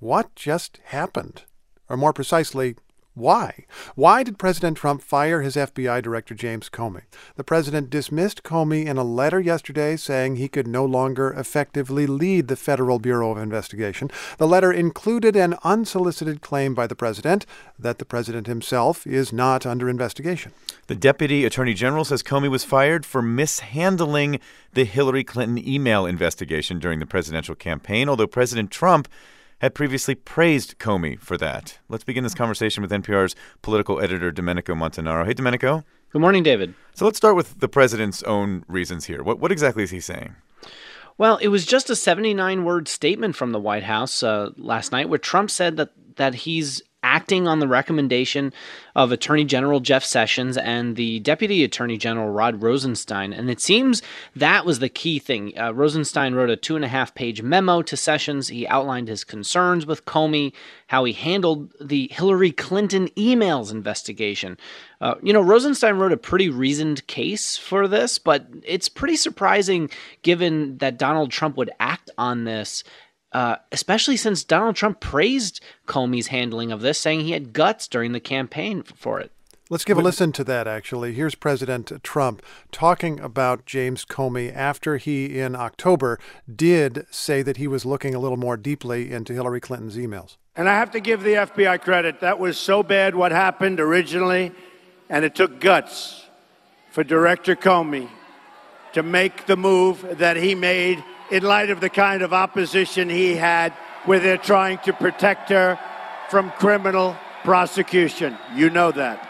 What just happened? Or more precisely, why? Why did President Trump fire his FBI Director James Comey? The president dismissed Comey in a letter yesterday saying he could no longer effectively lead the Federal Bureau of Investigation. The letter included an unsolicited claim by the president that the president himself is not under investigation. The Deputy Attorney General says Comey was fired for mishandling the Hillary Clinton email investigation during the presidential campaign, although President Trump had previously praised Comey for that. Let's begin this conversation with NPR's political editor, Domenico Montanaro. Hey, Domenico. Good morning, David. So let's start with the president's own reasons here. What exactly is he saying? Well, it was just a 79-word statement from the White House last night where Trump said that he's acting on the recommendation of Attorney General Jeff Sessions and the Deputy Attorney General Rod Rosenstein. And it seems that was the key thing. Rosenstein wrote a 2.5-page memo to Sessions. He outlined his concerns with Comey, how he handled the Hillary Clinton emails investigation. Rosenstein wrote a pretty reasoned case for this, but it's pretty surprising given that Donald Trump would act on this, especially since Donald Trump praised Comey's handling of this, saying he had guts during the campaign for it. Let's give a listen to that, actually. Here's President Trump talking about James Comey after he, in October, did say that he was looking a little more deeply into Hillary Clinton's emails. And I have to give the FBI credit. That was so bad what happened originally, and it took guts for Director Comey to make the move that he made in light of the kind of opposition he had where they're trying to protect her from criminal prosecution. You know that.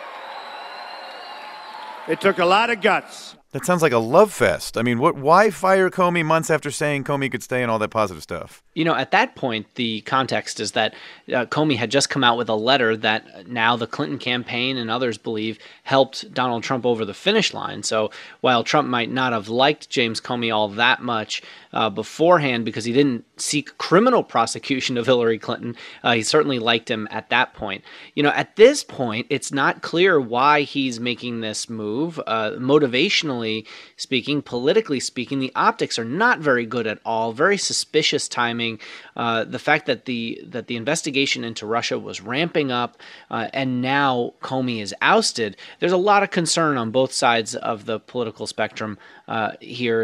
It took a lot of guts. That sounds like a love fest. I mean, why fire Comey months after saying Comey could stay and all that positive stuff? At that point, the context is that Comey had just come out with a letter that now the Clinton campaign and others believe helped Donald Trump over the finish line. So while Trump might not have liked James Comey all that much beforehand because he didn't seek criminal prosecution of Hillary Clinton, he certainly liked him at that point. At this point, it's not clear why he's making this move. Motivationally speaking, politically speaking, the optics are not very good at all. Very suspicious timing. The fact that the investigation into Russia was ramping up, and now Comey is ousted. There's a lot of concern on both sides of the political spectrum here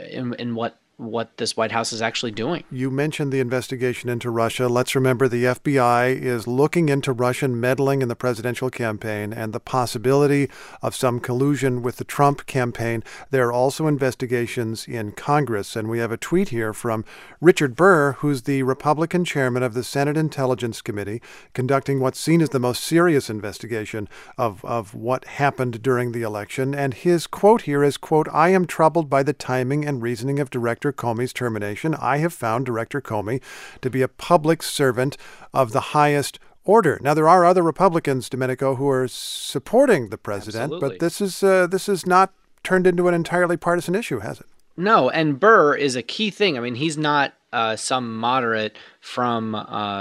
in what this White House is actually doing. You mentioned the investigation into Russia. Let's remember the FBI is looking into Russian meddling in the presidential campaign and the possibility of some collusion with the Trump campaign. There are also investigations in Congress. And we have a tweet here from Richard Burr, who's the Republican chairman of the Senate Intelligence Committee, conducting what's seen as the most serious investigation of what happened during the election. And his quote here is, quote, "I am troubled by the timing and reasoning of Director Comey's termination. I have found Director Comey to be a public servant of the highest order." Now, there are other Republicans, Domenico, who are supporting the president, Absolutely. but this is not turned into an entirely partisan issue, has it? No, and Burr is a key thing. I mean, he's not some moderate from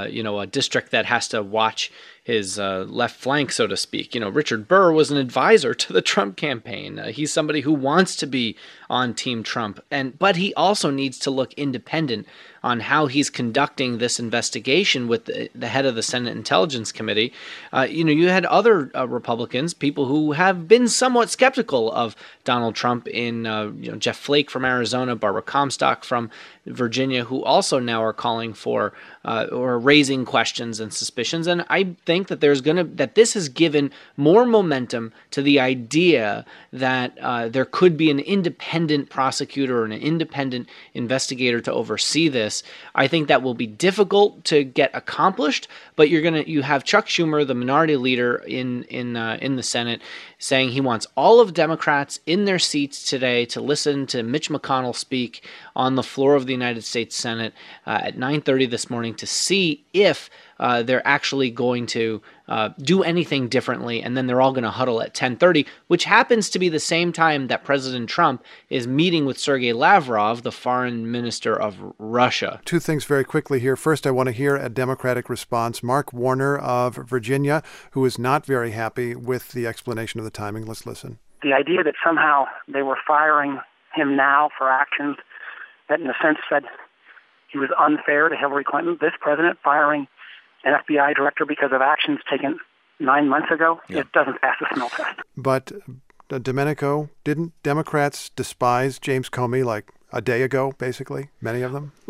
a district that has to watch his left flank, so to speak. Richard Burr was an advisor to the Trump campaign. He's somebody who wants to be on Team Trump, but he also needs to look independent on how he's conducting this investigation with the head of the Senate Intelligence Committee. You had other Republicans, people who have been somewhat skeptical of Donald Trump in Jeff Flake from Arizona, Barbara Comstock from Virginia, who also now are calling for or raising questions and suspicions. And I think that that this has given more momentum to the idea that there could be an independent prosecutor or an independent investigator to oversee this. I think that will be difficult to get accomplished, but you have Chuck Schumer, the minority leader in the Senate, saying he wants all of Democrats in their seats today to listen to Mitch McConnell speak on the floor of the United States Senate at 9:30 this morning to see if they're actually going to do anything differently, and then they're all going to huddle at 10:30, which happens to be the same time that President Trump is meeting with Sergei Lavrov, the foreign minister of Russia. Two things very quickly here. First, I want to hear a Democratic response. Mark Warner of Virginia, who is not very happy with the explanation of the timing. Let's listen. The idea that somehow they were firing him now for actions that in a sense said He was unfair to Hillary Clinton. This president firing an FBI director because of actions taken 9 months ago, it doesn't pass the smell test. But, Domenico, didn't Democrats despise James Comey like a day ago, basically, many of them?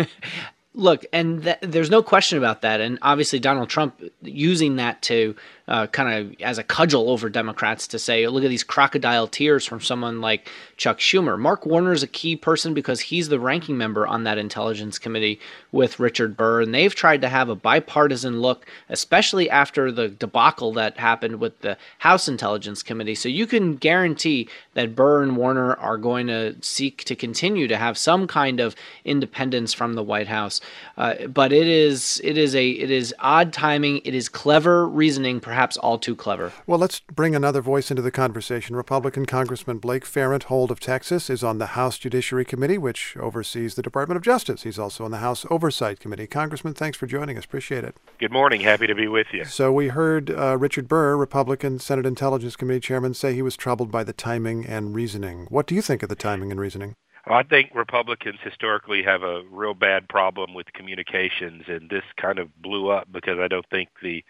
Look, and there's no question about that. And obviously Donald Trump using that to kind of as a cudgel over Democrats to say, look at these crocodile tears from someone like Chuck Schumer. Mark Warner is a key person because he's the ranking member on that Intelligence Committee with Richard Burr. And they've tried to have a bipartisan look, especially after the debacle that happened with the House Intelligence Committee. So you can guarantee that Burr and Warner are going to seek to continue to have some kind of independence from the White House. But it is odd timing. It is clever reasoning, perhaps all too clever. Well, let's bring another voice into the conversation. Republican Congressman Blake Farenthold of Texas is on the House Judiciary Committee, which oversees the Department of Justice. He's also on the House Oversight Committee. Congressman, thanks for joining us. Appreciate it. Good morning. Happy to be with you. So we heard Richard Burr, Republican Senate Intelligence Committee chairman, say he was troubled by the timing and reasoning. What do you think of the timing and reasoning? I think Republicans historically have a real bad problem with communications, and this kind of blew up because I don't think the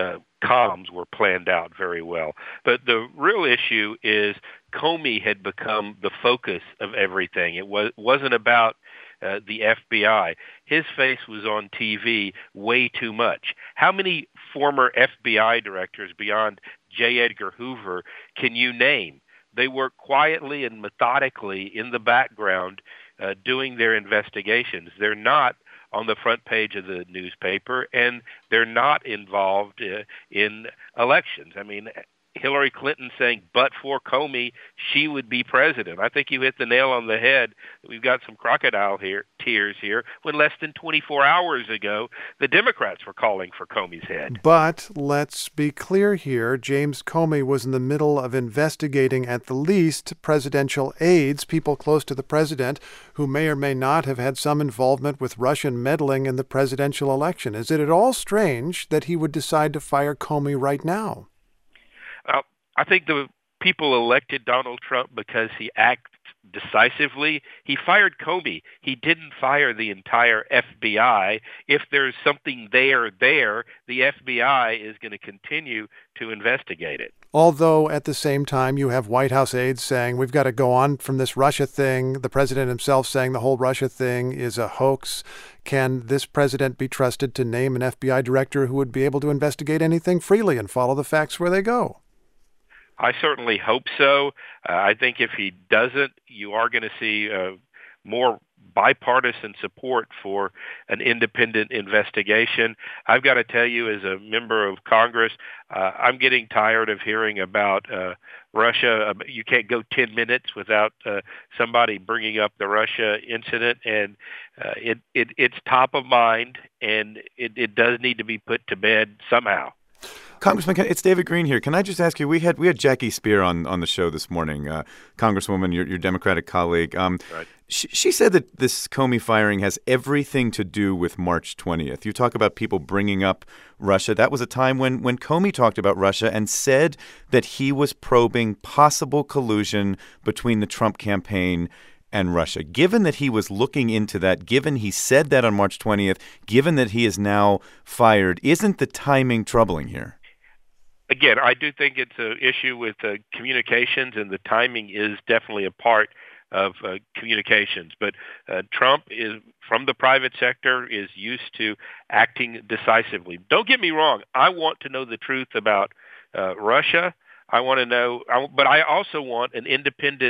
comms were planned out very well. But the real issue is Comey had become the focus of everything. It wasn't about the FBI. His face was on TV way too much. How many former FBI directors beyond J. Edgar Hoover can you name? They work quietly and methodically in the background doing their investigations. They're not on the front page of the newspaper, and they're not involved in elections. I mean, Hillary Clinton saying, but for Comey, she would be president. I think you hit the nail on the head. We've got some crocodile tears here when less than 24 hours ago, the Democrats were calling for Comey's head. But let's be clear here. James Comey was in the middle of investigating, at the least, presidential aides, people close to the president who may or may not have had some involvement with Russian meddling in the presidential election. Is it at all strange that he would decide to fire Comey right now? I think the people elected Donald Trump because he acts decisively. He fired Comey. He didn't fire the entire FBI. If there's something there, the FBI is going to continue to investigate it. Although at the same time, you have White House aides saying, we've got to go on from this Russia thing. The president himself saying the whole Russia thing is a hoax. Can this president be trusted to name an FBI director who would be able to investigate anything freely and follow the facts where they go? I certainly hope so. I think if he doesn't, you are going to see more bipartisan support for an independent investigation. I've got to tell you, as a member of Congress, I'm getting tired of hearing about Russia. You can't go 10 minutes without somebody bringing up the Russia incident, and it's top of mind, and it does need to be put to bed somehow. Congressman, it's David Green here. Can I just ask you, we had Jackie Spear on the show this morning, Congresswoman, your Democratic colleague. Right. She said that this Comey firing has everything to do with March 20th. You talk about people bringing up Russia. That was a time when Comey talked about Russia and said that he was probing possible collusion between the Trump campaign and Russia. Given that he was looking into that, given he said that on March 20th, given that he is now fired, isn't the timing troubling here? Again, I do think it's an issue with communications, and the timing is definitely a part of communications. But Trump is from the private sector, is used to acting decisively. Don't get me wrong. I want to know the truth about Russia. I want to know, but I also want an independent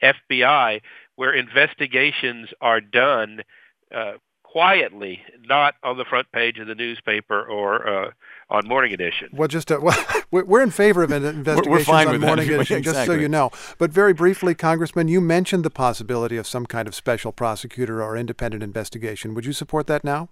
FBI where investigations are done quietly, not on the front page of the newspaper or on Morning Edition. Well, we're in favor of investigations on Morning Edition, just so you know. But very briefly, Congressman, you mentioned the possibility of some kind of special prosecutor or independent investigation. Would you support that now?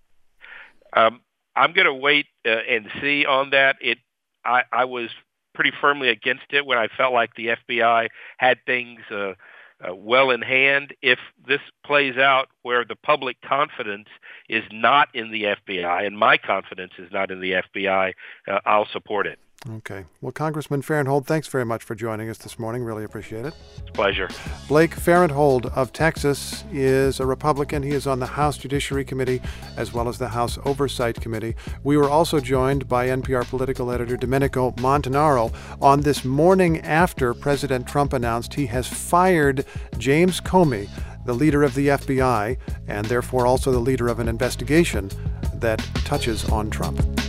I'm going to wait and see on that. I was pretty firmly against it when I felt like the FBI had things well in hand. If this plays out where the public confidence is not in the FBI, and my confidence is not in the FBI, I'll support it. Okay. Well, Congressman Farenthold, thanks very much for joining us this morning. Really appreciate it. It's a pleasure. Blake Farenthold of Texas is a Republican. He is on the House Judiciary Committee as well as the House Oversight Committee. We were also joined by NPR political editor Domenico Montanaro on this morning after President Trump announced he has fired James Comey, the leader of the FBI, and therefore also the leader of an investigation that touches on Trump.